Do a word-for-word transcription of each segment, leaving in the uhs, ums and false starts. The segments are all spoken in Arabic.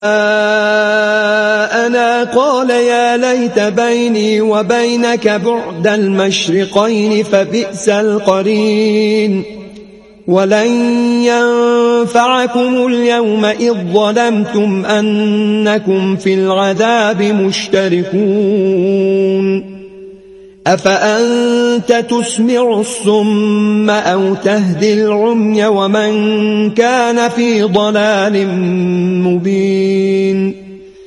أنا قال يا ليت بيني وبينك بعد المشرقين فبئس القرين ولن ينفعكم اليوم إذ ظلمتم أنكم في العذاب مشتركون أفأنت تسمع الصم أو تهدي العمي ومن كان في ضلال مبين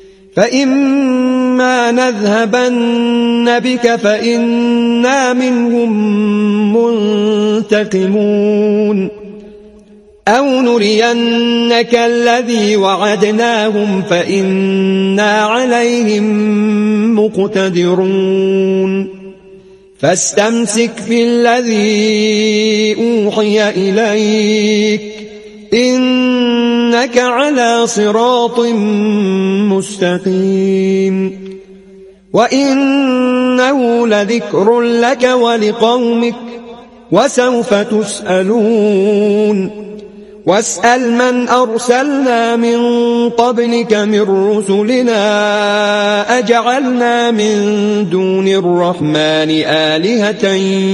فإما نذهبن بك فإنا منهم منتقمون أو نرينك الذي وعدناهم فإنا عليهم مقتدرون فاستمسك بالذي أوحي إليك إنك على صراط مستقيم وإنه لذكر لك ولقومك وسوف تسألون واسأل من أرسلنا من قبلك من رسلنا أجعلنا من دون الرحمن آلهة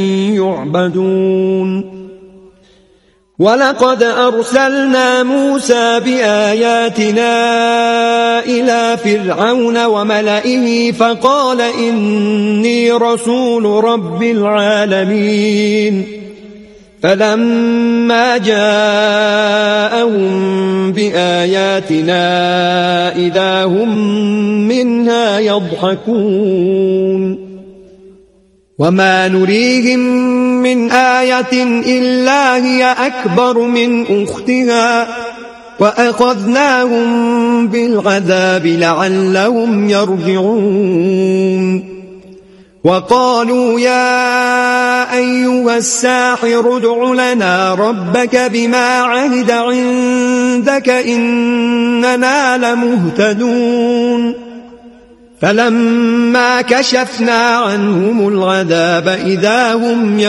يعبدون ولقد أرسلنا موسى بآياتنا إلى فرعون وملئه فقال إني رسول رب العالمين فلما جاءهم بآياتنا إذا هم منها يضحكون وما نريهم من آية إلا هي أكبر من أختها وأخذناهم بالعذاب لعلهم يرجعون وقالوا يا أيها الساحر ادع لنا ربك بما عهد عندك إننا لمهتدون فلما كشفنا عنهم العذاب إذا هم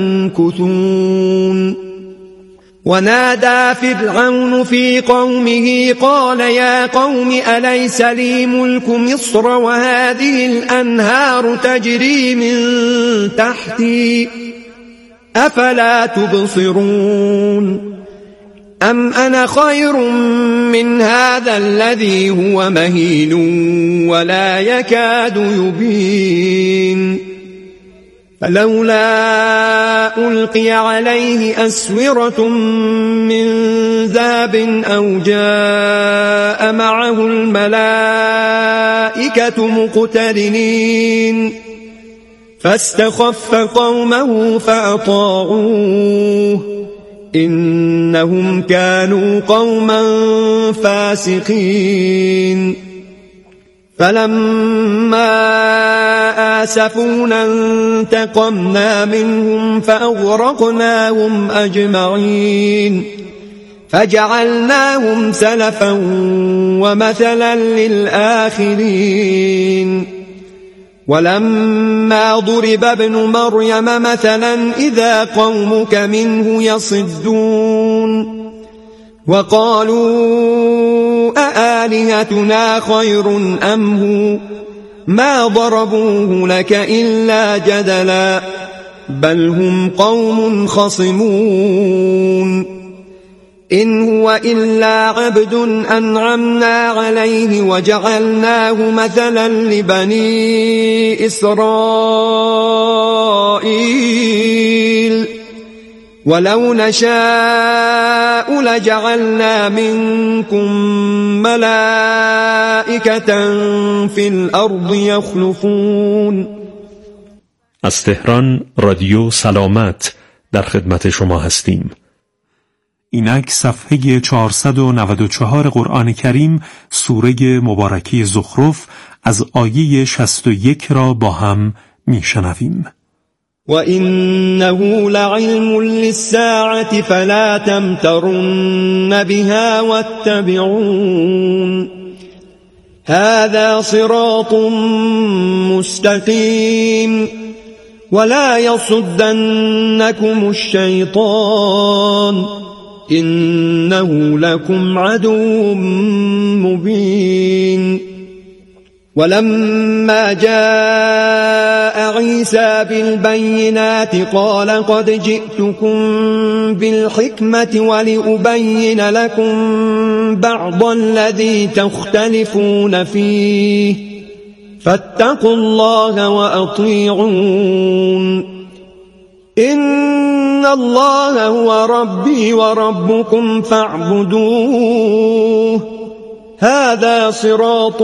ينكثون ونادى فرعون في قومه قال يا قوم أليس لي ملك مصر وهذه الأنهار تجري من تحتي أفلا تبصرون أم أنا خير من هذا الذي هو مهين ولا يكاد يبين فلولا ألقي عليه أسورة من ذهب أو جاء معه الملائكة مقترنين فاستخف قومه فأطاعوه إنهم كانوا قوما فاسقين فلما آسفونا انتقمنا منهم فأغرقناهم أجمعين فجعلناهم سلفا ومثلا للآخرين ولما ضرب ابن مريم مثلا إذا قومك منه يصدون وقالوا أآلهتنا خير أم هو ما ضربوه لك إلا جدلا بل هم قوم خصمون إن هو إلا عبد أنعمنا عليه وجعلناه مثلا لبني إسرائيل ولو نشاء لجعلنا منكم ملائكة في الأرض يخلفون. از تهران رادیو سلامت در خدمت شما هستیم. اینک صفحه چهارصد و نود و چهار قرآن کریم سوره مبارکی زخرف از آیه شصت و یک را با هم میشنویم. وَإِنَّهُ لَعِلْمٌ لِلسَّاعَةِ فَلَا تَمْتَرُنَّ بِهَا وَاتَّبِعُونِ هَذَا صِرَاطٌ مُسْتَقِيمٌ وَلَا يَصُدَّنَّكُمُ الشَّيْطَانُ إنه لكم عدو مبين ولما جاء عيسى بالبينات قال قد جئتكم بالحكمة ولأبين لكم بعض الذي تختلفون فيه فاتقوا الله وأطيعون إن الله هو ربي وربكم فاعبدوه هذا صراط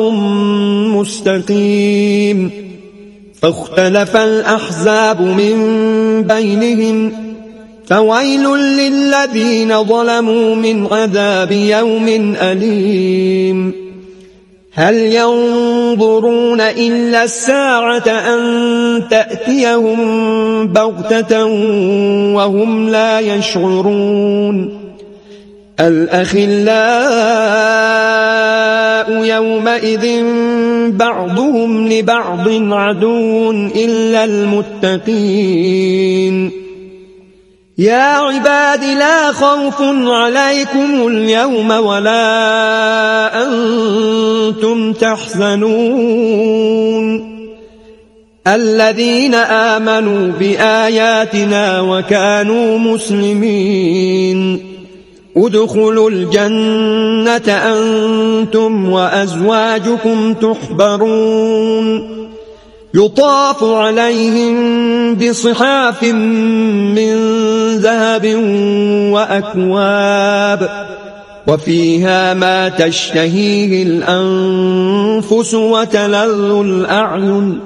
مستقيم فاختلف الأحزاب من بينهم فويل للذين ظلموا من عذاب يوم أليم هل ينظرون إلا الساعة أن تأتيهم بغتة وهم لا يشعرون الأخلاء يومئذ بعضهم لبعض عدو إلا المتقين يا عباد لا خوف عليكم اليوم ولا أنتم تحزنون الذين آمنوا بآياتنا وكانوا مسلمين ادخلوا الجنة أنتم وأزواجكم تحبرون يطاف عليهم بصحاف من ذهب وأكواب وفيها ما تشتهيه الأنفس وتلذ الأعين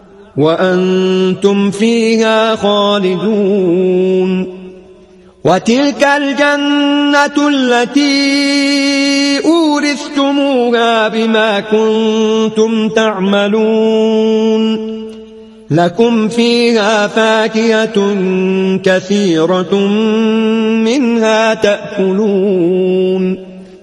وأنتم فيها خالدون وتلك الجنة التي أورثتموها بما كنتم تعملون لكم فيها فاكهة كثيرة منها تأكلون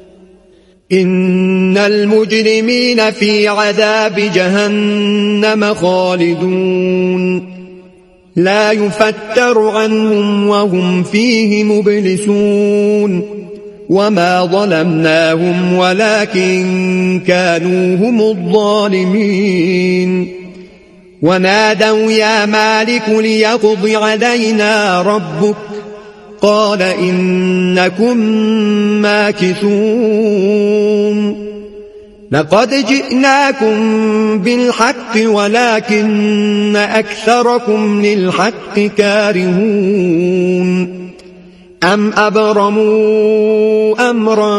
إن المجرمين في عذاب جهنم خالدون لا يفتر عنهم وهم فيه مبلسون وما ظلمناهم ولكن كانوا هم الظالمين ونادوا يا مالك ليقض علينا ربك قال إنكم ماكثون لقد جئناكم بالحق ولكن أكثركم للحق كارهون أم أبرموا أمرا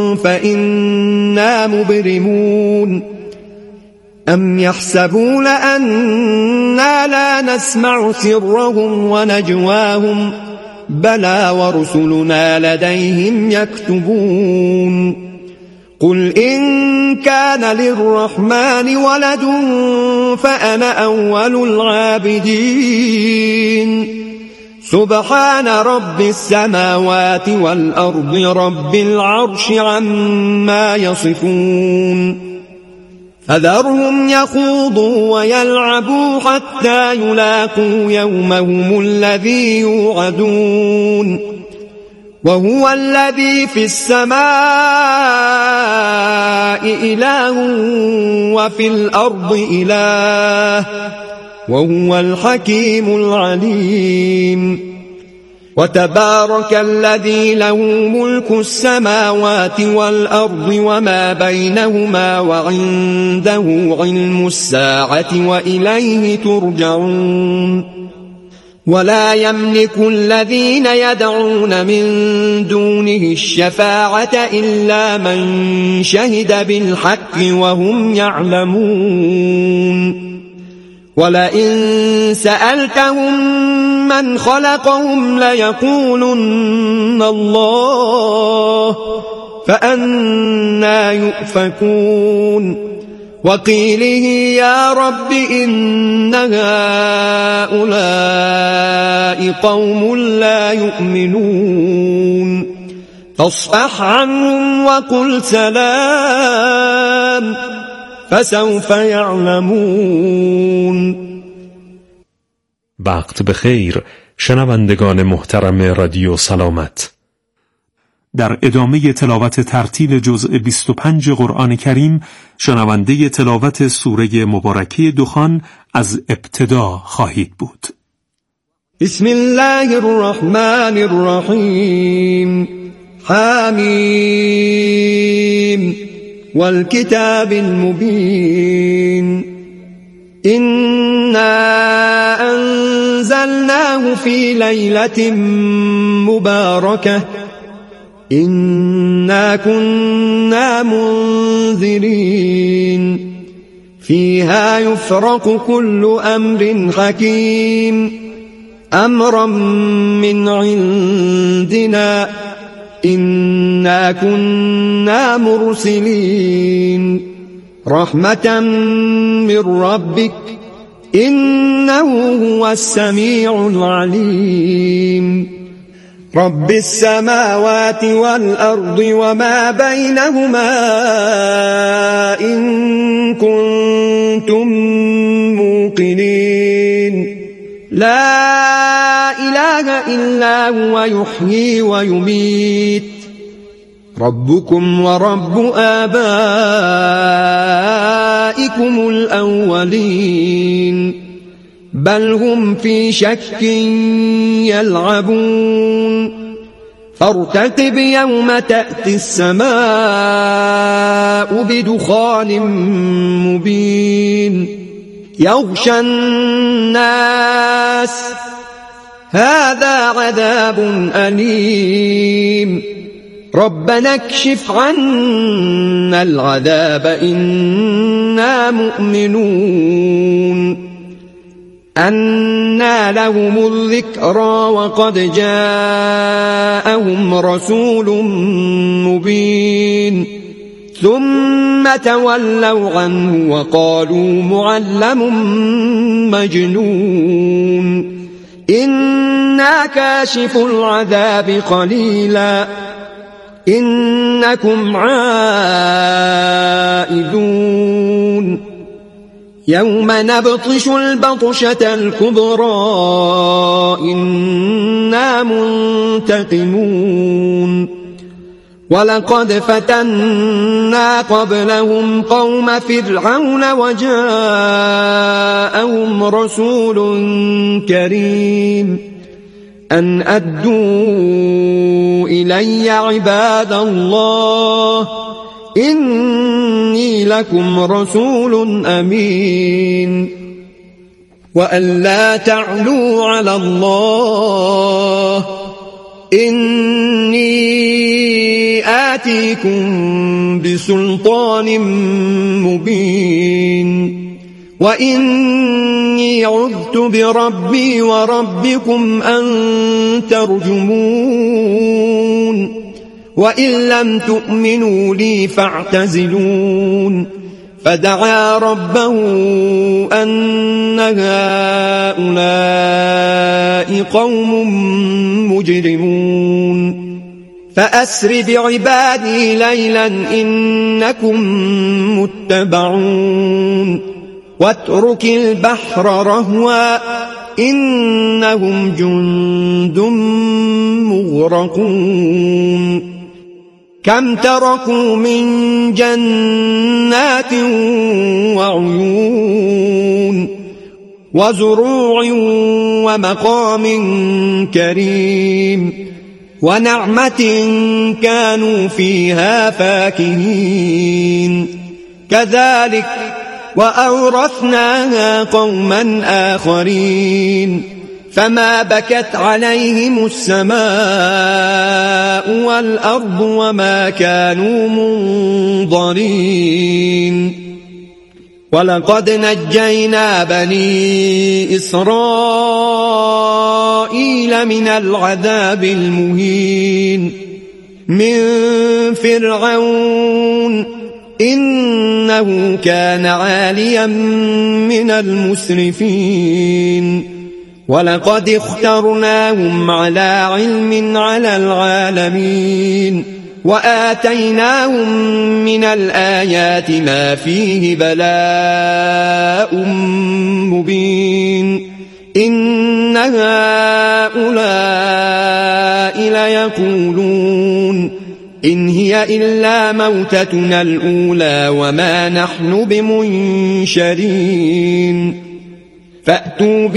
فإنا مبرمون أم يحسبون أننا لا نسمع سرهم ونجواهم بلى ورسلنا لديهم يكتبون قل إن كان للرحمن ولد فأنا أول العابدين سبحان رب السماوات والأرض رب العرش عما يصفون فذرهم يخوضوا ويلعبوا حتى يلاقوا يومهم الذي يوعدون وهو الذي في السماء إله وفي الأرض إله وهو الحكيم العليم وتبارك الذي له ملك السماوات والأرض وما بينهما وعنده علم الساعة وإليه ترجعون ولا يملك الذين يدعون من دونه الشفاعة إلا من شهد بالحق وهم يعلمون ولئن سألتهم من خلقهم ليقولن الله فأنى يؤفكون وقيله يا رب إن هؤلاء قوم لا يؤمنون فاصفح عنهم وقل سلام فسوف يعلمون. وقت بخیر شنوندگان محترم رادیو سلامت. در ادامه تلاوت ترتیل جزء بیست و پنج قرآن کریم شنونده تلاوت سوره مبارکه دخان از ابتدا خواهید بود. بسم الله الرحمن الرحیم. حمیم والکتاب المبین. إنا أنزلناه في ليلة مباركة إنا كنا منذرين فيها يفرق كل أمر حكيم أمرا من عندنا إنا كنا مرسلين رحمة من ربك إنه هو السميع العليم رب السماوات والأرض وما بينهما إن كنتم موقنين لا إله إلا هو يحيي ويميت ربكم ورب آبائكم الأولين بل هم في شك يلعبون فارتقب يوم تأتي السماء بدخان مبين يغشى الناس هذا عذاب أليم ربنا اكشف عنا العذاب إنا مؤمنون أنى لهم الذكرى وقد جاءهم رسول مبين ثم تولوا عنه وقالوا معلم مجنون إنا كاشف العذاب قليلا إنكم عائدون يوم نبطش البطشة الكبرى إنا منتقمون ولقد فتنا قبلهم قوم فرعون وجاءهم رسول كريم أن أدوا إلي عباد الله إني لكم رسول أمين وأن لا تعلوا على الله إني آتيكم بسلطان مبين وإني عذت بربي وربكم أن ترجمون وإن لم تؤمنوا لي فاعتزلون فدعا ربه أن هؤلاء قوم مجرمون فأسر بعبادي ليلا إنكم متبعون واترك البحر رهوا إنهم جند مغرقون كم تركوا من جنات وعيون وزروع ومقام كريم ونعمة كانوا فيها فاكهين كذلك وأورثناها قوما آخرين فما بكت عليهم السماء والأرض وما كانوا منظرين ولقد نجينا بني إسرائيل من العذاب المهين من فرعون إنه كان عاليا من المسرفين ولقد اخترناهم على علم على العالمين وآتيناهم من الآيات ما فيه بلاء مبين إن هؤلاء ليقولون إن هي إلا موتتنا الأولى وما نحن بمنشرين فأتوا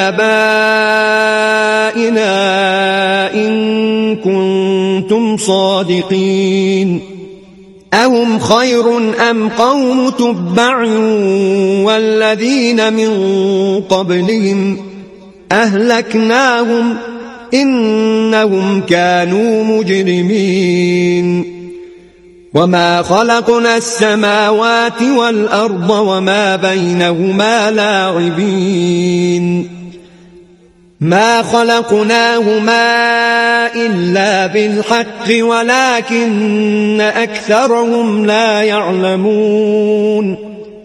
بآبائنا إن كنتم صادقين أهم خير أم قوم تبع والذين من قبلهم أهلكناهم إنهم كانوا مجرمين وما خلقنا السماوات والأرض وما بينهما لاعبين ما خلقناهما إلا بالحق ولكن أكثرهم لا يعلمون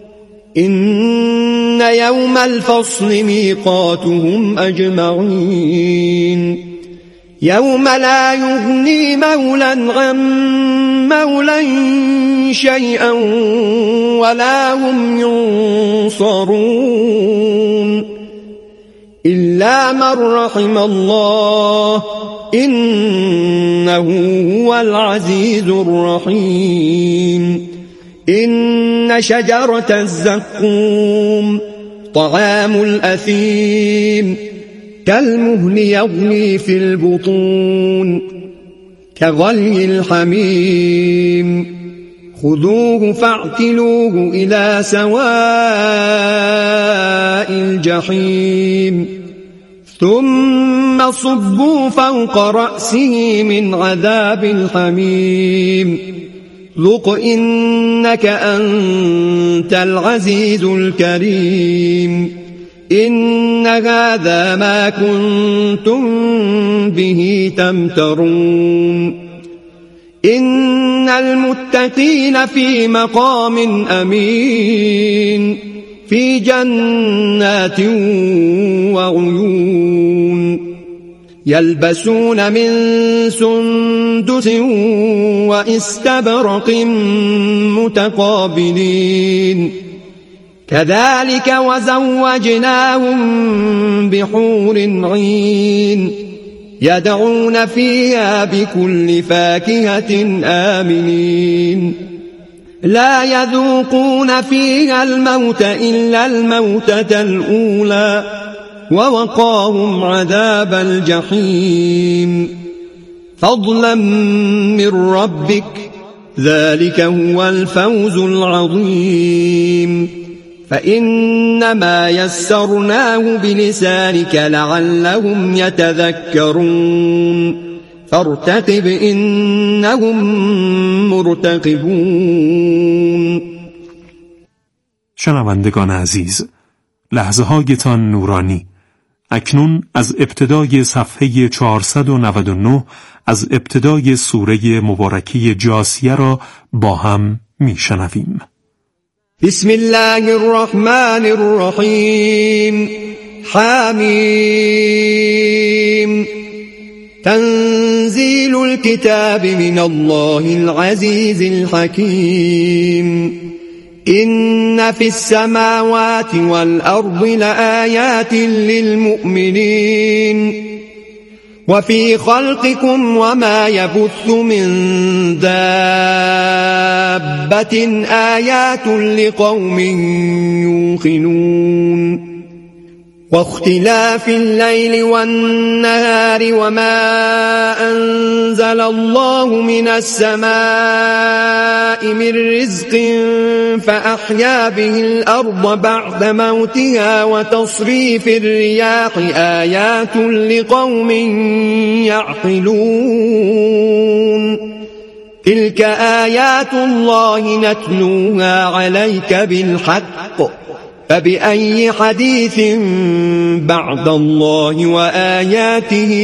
إن يوم الفصل ميقاتهم أجمعين يوم لا يغني مولا عن مولا شيئا ولا هم ينصرون إلا من رحم الله إنه هو العزيز الرحيم إن شجرة الزقوم طعام الأثيم كالمهل يغلي في البطون كغلي الحميم خذوه فاعتلوه إلى سواء الجحيم ثم صبوا فوق رأسه من عذاب الحميم ذق إنك أنت العزيز الكريم إن هذا ما كنتم به تمترون إن المتقين في مقام أمين في جنات وعيون يلبسون من سندس وإستبرق متقابلين كذلك وزوجناهم بحور عين يدعون فيها بكل فاكهة آمنين لا يذوقون فيها الموت إلا الموتة الأولى ووقاهم عذاب الجحيم فضلا من ربك ذلك هو الفوز العظيم فإنما يسرناه بلسانك لعلهم يتذكرون فارتقب إنهم مرتقبون. شنوندگان عزیز، لحظه هایتان نورانی. اکنون از ابتدای صفحه چهارصد و نود و نه از ابتدای سوره مبارکه جاثیه را با هم میشنویم. بسم الله الرحمن الرحیم. حمیم. تنزيل الكتاب من الله العزيز الحكيم. إن في السماوات والأرض لآيات للمؤمنين وفي خلقكم وما يبث من دابة آيات لقوم يوقنون واختلاف الليل والنهار وما أنزل الله من السماء من رزق فأحيا به الأرض بعد موتها وتصريف الرياح آيات لقوم يعقلون تلك آيات الله نتلوها عليك بالحق فبأي حديث بعد الله وآياته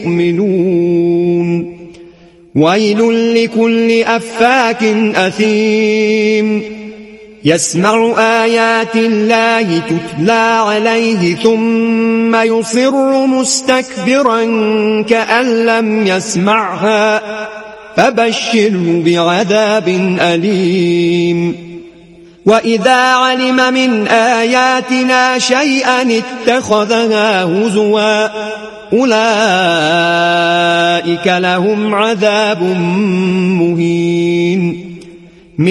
يؤمنون ويل لكل أفاك أثيم يسمع آيات الله تتلى عليه ثم يصر مستكبرا كأن لم يسمعها فبشره بعذاب أليم وإذا علم من آياتنا شيئا اتخذها هزوا أولئك لهم عذاب مهين من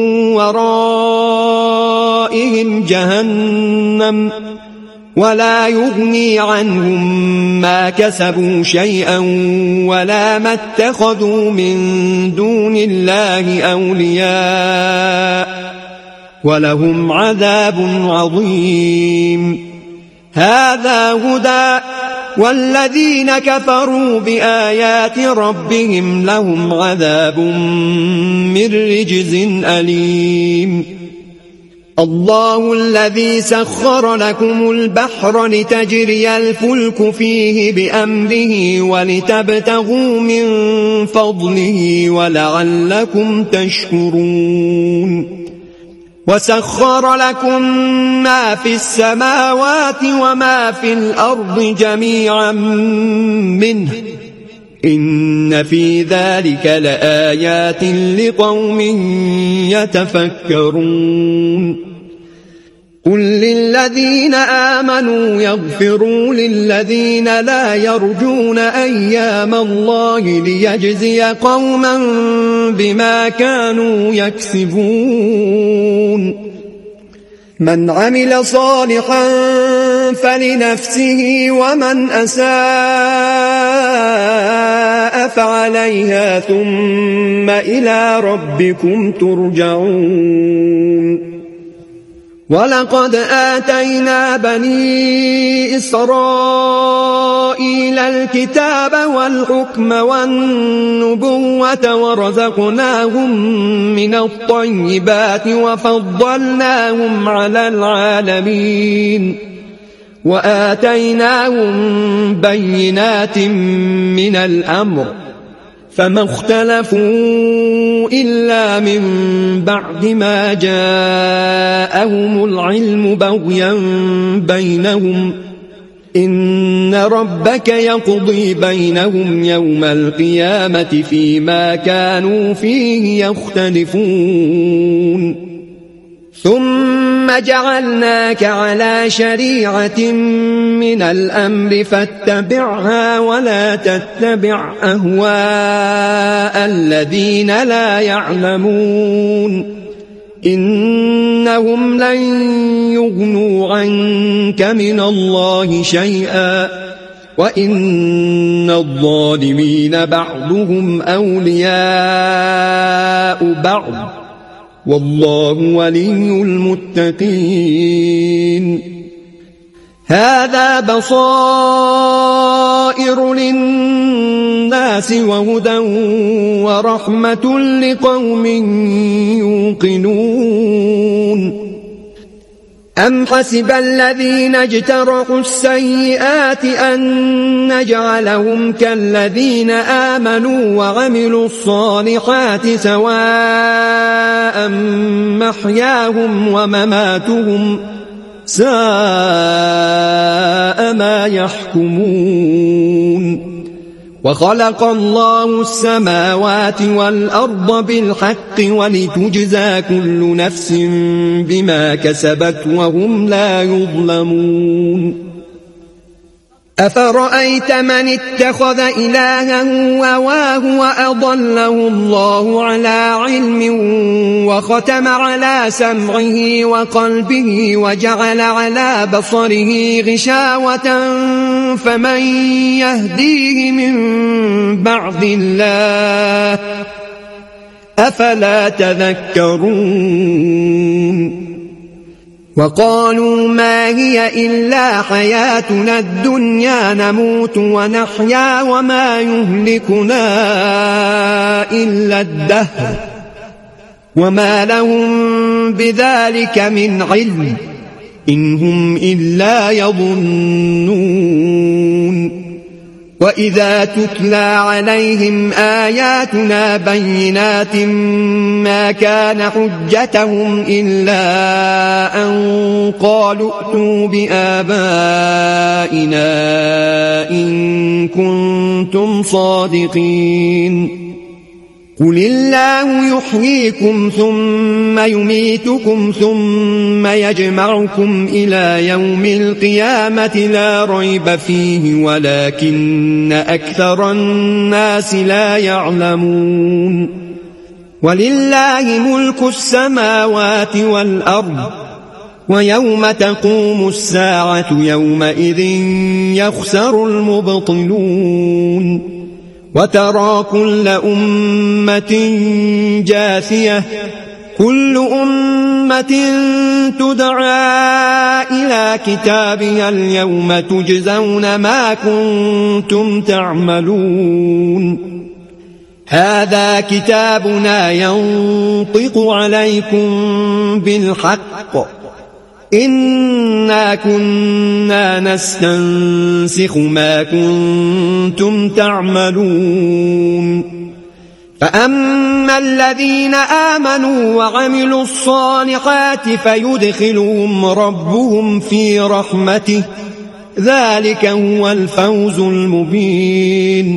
ورائهم جهنم ولا يغني عنهم ما كسبوا شيئا ولا ما اتخذوا من دون الله أولياء ولهم عذاب عظيم هذا هدى والذين كفروا بآيات ربهم لهم عذاب من رجز أليم الله الذي سخر لكم البحر لتجري الفلك فيه بأمره ولتبتغوا من فضله ولعلكم تشكرون وسخر لكم ما في السماوات وما في الأرض جميعا منه إن في ذلك لآيات لقوم يتفكرون قل للذين آمنوا يغفروا للذين لا يرجون أيام الله ليجزي قوما بما كانوا يكسبون من عمل صالحا فلنفسه ومن أساء فعليها ثم إلى ربكم ترجعون ولقد آتينا بني إسرائيل الكتاب والحكم والنبوة ورزقناهم من الطيبات وفضلناهم على العالمين وآتيناهم بينات من الأمر فما اختلفوا إلا من بعد ما جاءهم العلم بغيا بينهم إن ربك يقضي بينهم يوم القيامة فيما كانوا فيه يختلفون ثم جعلناك على شريعة من الأمر فاتبعها ولا تتبع أهواء الذين لا يعلمون إنهم لن يغنوا عنك من الله شيئا وإن الظالمين بعضهم أولياء بعض والله ولي المتقين هذا بصائر للناس وهدى ورحمة لقوم يوقنون أم حسب الذين اجترحوا السيئات أن نجعلهم كالذين آمنوا وعملوا الصالحات سواء محياهم ومماتهم ساء ما يحكمون وخلق الله السماوات والأرض بالحق ولتجزى كل نفس بما كسبت وهم لا يظلمون أفرأيت من اتخذ إلهه هواه وأضله الله على علم وختم على سمعه وقلبه وجعل على بصره غشاوة فمن يهديه من بعد الله أفلا تذكرون وقالوا ما هي إلا حياتنا الدنيا نموت ونحيا وما يهلكنا إلا الدهر وما لهم بذلك من علم إن هم إلا يظنون وإذا تتلى عليهم آياتنا بينات ما كان حجتهم إلا أن قالوا ائتوا بآبائنا إن كنتم صادقين قل الله يحييكم ثم يميتكم ثم يجمعكم إلى يوم القيامة لا ريب فيه ولكن أكثر الناس لا يعلمون ولله ملك السماوات والأرض ويوم تقوم الساعة يومئذ يخسر المبطلون وترى كل أمة جاثية كل أمة تدعى إلى كتابها اليوم تجزون ما كنتم تعملون هذا كتابنا ينطق عليكم بالحق إنا كنا نستنسخ ما كنتم تعملون فأما الذين آمنوا وعملوا الصالحات فيدخلهم ربهم في رحمته ذلك هو الفوز المبين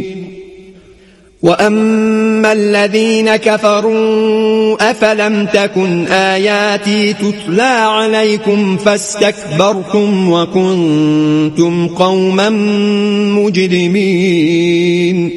وأما الذين كفروا أفلم تكن آياتي تتلى عليكم فاستكبرتم وكنتم قوما مجرمين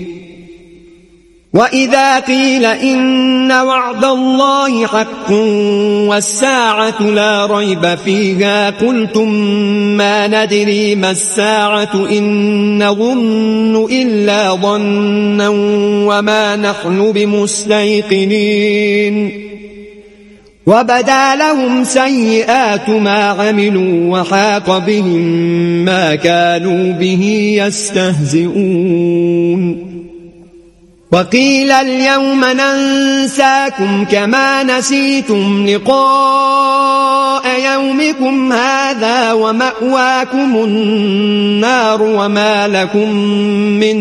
وإذا قيل إن وعد الله حق والساعة لا ريب فيها قلتم ما ندري ما الساعة إن نظن إلا ظنا وما نحن بمستيقنين وبدا لهم سيئات ما عملوا وحاق بهم ما كانوا به يستهزئون وقيل اليوم ننساكم كما نسيتم لقاء يومكم هذا ومأواكم النار وما لكم من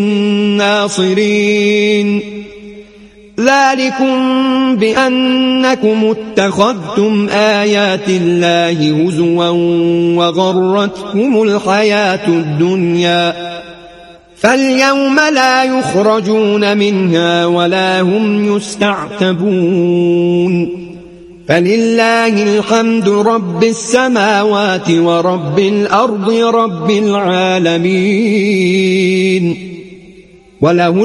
ناصرين ذلكم بأنكم اتخذتم آيات الله هزوا وغرتكم الحياة الدنيا فاليوم لا يخرجون منها ولا هم يستعتبون فلله الحمد رب السماوات ورب الأرض رب العالمين وله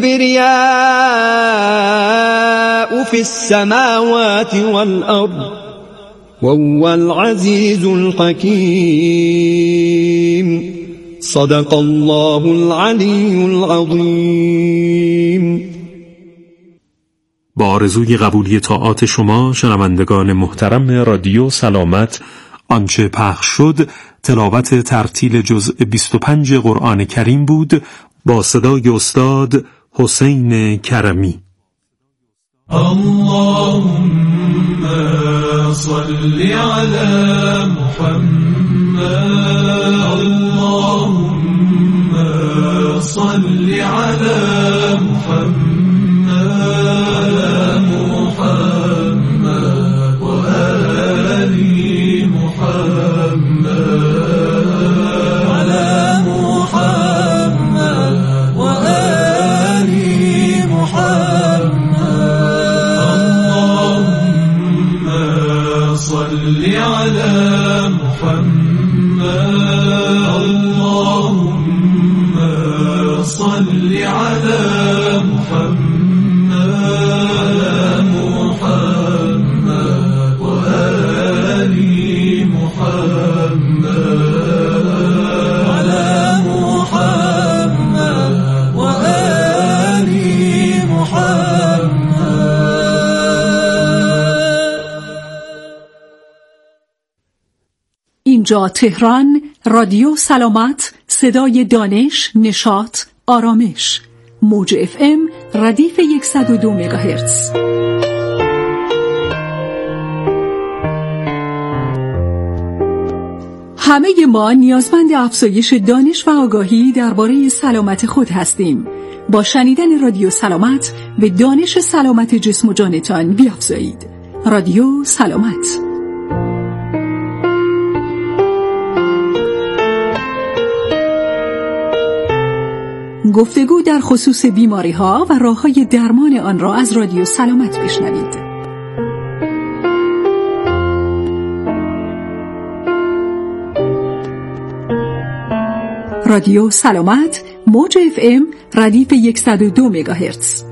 الكبرياء في السماوات والأرض وهو العزيز الحكيم صدق الله العلی العظیم. با آرزوی قبولی طاعات شما شنوندگان محترم رادیو سلامت، آنچه پخش شد تلاوت ترتیل جزء بیست و پنج قرآن کریم بود با صدای استاد حسین کرمی. اللهم صل علی محمد اللهم صل علی محمد محمد و آل محمد علی محمد و آل محمد اللهم صل علی محمد اللهم صل على محمد محمد وآل محمد على محمد وآل محمد. اینجا تهران، رادیو سلامت، صدای دانش، نشاط، آرامش. موج اف ام ردیف صد و دو مگاهرتز. همه ما نیازمند افزایش دانش و آگاهی درباره سلامت خود هستیم. با شنیدن رادیو سلامت به دانش سلامت جسم و جانتان بیافزایید. رادیو سلامت. گفتگو در خصوص بیماری ها و راه های درمان آن را از رادیو سلامت بشنوید. رادیو سلامت، موج اف ام ردیف صد و دو مگاهرتز.